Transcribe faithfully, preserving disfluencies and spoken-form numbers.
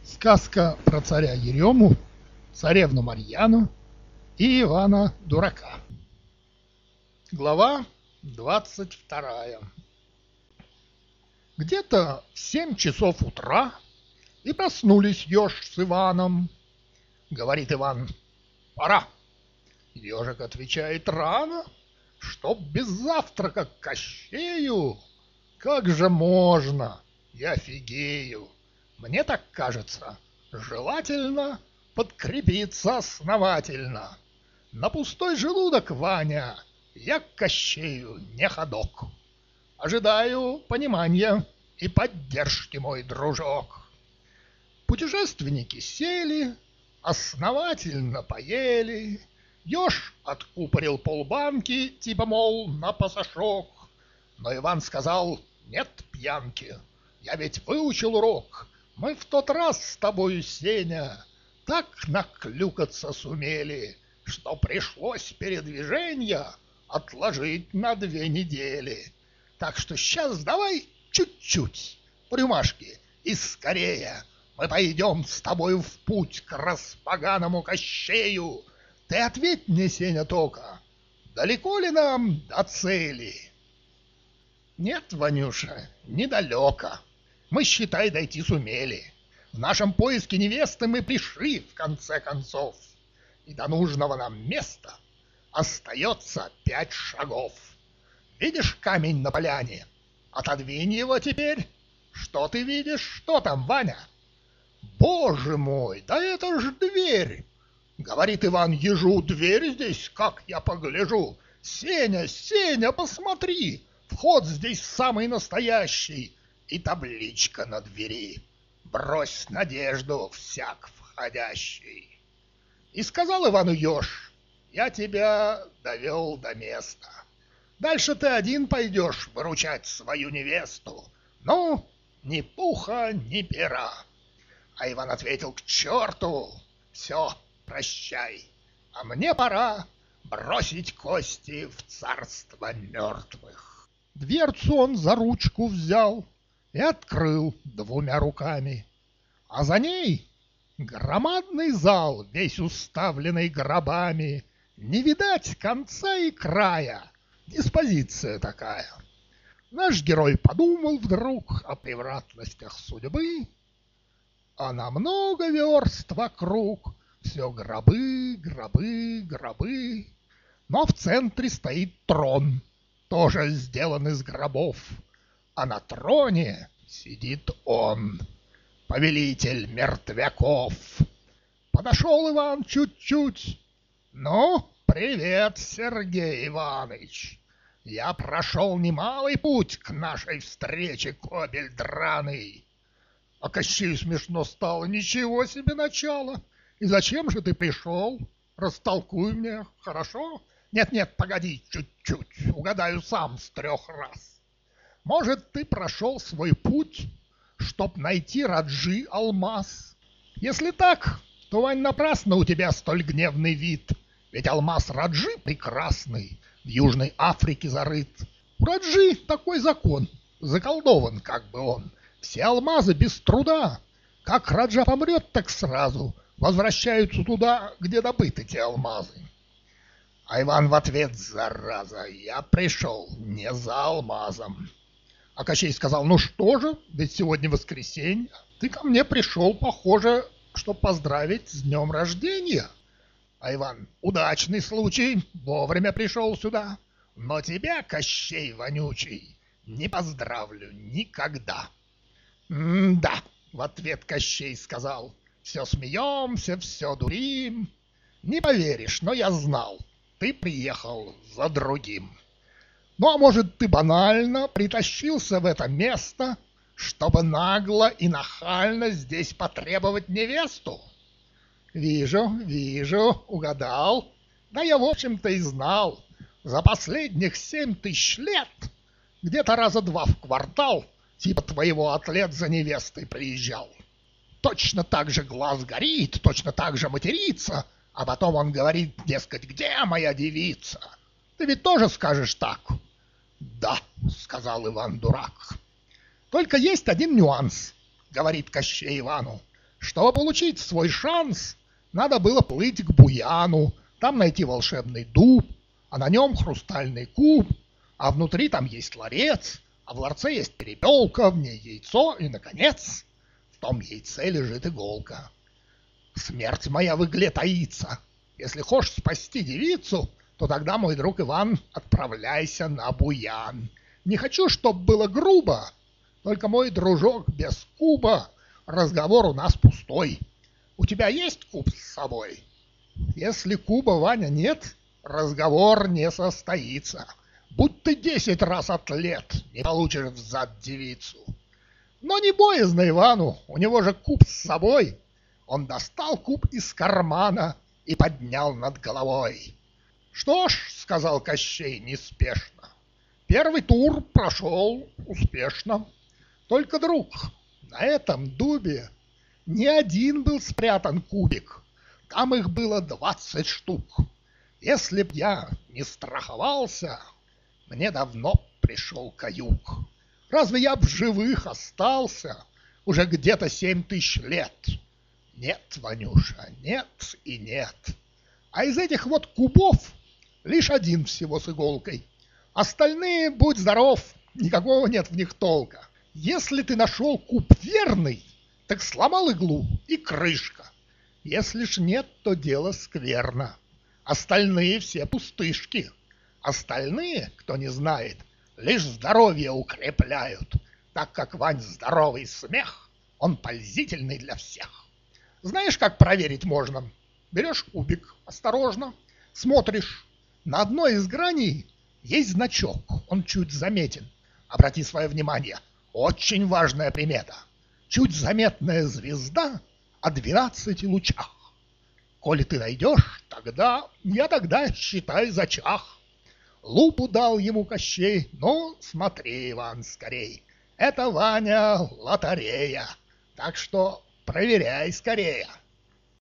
Сказка про царя Ерему, царевну Марьяну и Ивана Дурака. Глава двадцать вторая. Где-то в семь часов утра и проснулись еж с Иваном. Говорит Иван: «Пора». Ежик отвечает: «Рано, чтоб без завтрака к Кощею. Как же можно, я офигею. Мне так кажется, желательно подкрепиться основательно. На пустой желудок, Ваня, я к Кощею не ходок. Ожидаю понимания и поддержки, мой дружок». Путешественники сели, основательно поели. Еж откупорил полбанки, типа, мол, на пасашок. Но Иван сказал: «Нет пьянки, я ведь выучил урок. Мы в тот раз с тобою, Сеня, так наклюкаться сумели, что пришлось передвижение отложить на две недели. Так что сейчас давай чуть-чуть по рюмашке и скорее. Мы пойдем с тобою в путь к распоганому Кощею. Ты ответь мне, Сеня, тока, далеко ли нам до цели?» «Нет, Ванюша, недалеко. Мы, считай, дойти сумели. В нашем поиске невесты мы пришли, в конце концов. И до нужного нам места остается пять шагов. Видишь камень на поляне? Отодвинь его теперь. Что ты видишь? Что там, Ваня?» «Боже мой, да это ж дверь!» Говорит Иван ежу: «Дверь здесь, как я погляжу. Сеня, Сеня, посмотри, вход здесь самый настоящий. И табличка на двери: брось надежду всяк входящий». И сказал Ивану еж: «Я тебя довел до места. Дальше ты один пойдешь выручать свою невесту. Ну, ни пуха, ни пера». А Иван ответил: «К черту, все, прощай, а мне пора бросить кости в царство мертвых». Дверцу он за ручку взял и открыл двумя руками, а за ней громадный зал, весь уставленный гробами. Не видать конца и края, диспозиция такая. Наш герой подумал вдруг о превратностях судьбы, а на много верст вокруг все гробы, гробы, гробы. Но в центре стоит трон, тоже сделан из гробов, а на троне сидит он, повелитель мертвяков. Подошел Иван чуть-чуть. «Ну, привет, Сергей Иваныч. Я прошел немалый путь к нашей встрече, кобель драный». А Кощею смешно стало. «Ничего себе начало! И зачем же ты пришел? Растолкуй мне, хорошо?» «Нет-нет, погоди чуть-чуть, угадаю сам с трех раз. Может, ты прошел свой путь, чтоб найти Раджи алмаз? Если так, то, Вань, напрасно у тебя столь гневный вид. Ведь алмаз Раджи прекрасный, в Южной Африке зарыт. У Раджи такой закон, заколдован как бы он. Все алмазы без труда. Как Раджа помрет, так сразу возвращаются туда, где добыты те алмазы». А Иван в ответ: «Зараза, я пришел не за алмазом». А Кощей сказал: «Ну что же, ведь сегодня воскресенье. Ты ко мне пришел, похоже, чтоб поздравить с днем рождения». А Иван: «Удачный случай, вовремя пришел сюда. Но тебя, Кощей вонючий, не поздравлю никогда». «М-да», — в ответ Кощей сказал, — «все смеемся, все дурим. Не поверишь, но я знал, ты приехал за другим. Ну, а может, ты банально притащился в это место, чтобы нагло и нахально здесь потребовать невесту?» «Вижу, вижу, угадал. Да я, в общем-то, и знал. За последних семь тысяч лет где-то раза два в квартал типа твоего атлет за невестой приезжал. Точно так же глаз горит, точно так же матерится, а потом он говорит, дескать, где моя девица? Ты ведь тоже скажешь так?» «Да», — сказал Иван Дурак. «Только есть один нюанс», — говорит Кощей Ивану. Чтобы получить свой шанс, надо было плыть к Буяну, там найти волшебный дуб, а на нем хрустальный куб, а внутри там есть ларец, а в ларце есть перепелка, в ней яйцо, и, наконец, в том яйце лежит иголка. Смерть моя в игле таится. Если хочешь спасти девицу, то тогда, мой друг Иван, отправляйся на Буян. Не хочу, чтоб было грубо, только, мой дружок, без куба разговор у нас пустой. У тебя есть куб с собой? Если куба, Ваня, нет, разговор не состоится. Будь ты десять раз атлет, не получишь взад девицу. Но не боязно Ивану, у него же куб с собой. Он достал куб из кармана и поднял над головой. «Что ж, — сказал Кощей неспешно, — первый тур прошел успешно. Только, друг, на этом дубе не один был спрятан кубик, там их было двадцать штук. Если б я не страховался, мне давно пришел каюк. Разве я б в живых остался уже где-то семь тысяч лет? Нет, Ванюша, нет и нет. А из этих вот кубов лишь один всего с иголкой. Остальные, будь здоров, никакого нет в них толка. Если ты нашел куб верный, так сломал иглу и крышка. Если ж нет, то дело скверно. Остальные все пустышки. Остальные, кто не знает, лишь здоровье укрепляют, так как, Вань, здоровый смех, он пользительный для всех. Знаешь, как проверить можно? Берешь кубик осторожно, смотришь. На одной из граней есть значок, он чуть заметен. Обрати свое внимание, очень важная примета. Чуть заметная звезда о двенадцати лучах. Коли ты найдешь, тогда, я тогда, считай, зачах. Лупу дал ему Кощей, ну, смотри, Иван, скорей. Это, Ваня, лотерея, так что проверяй скорее.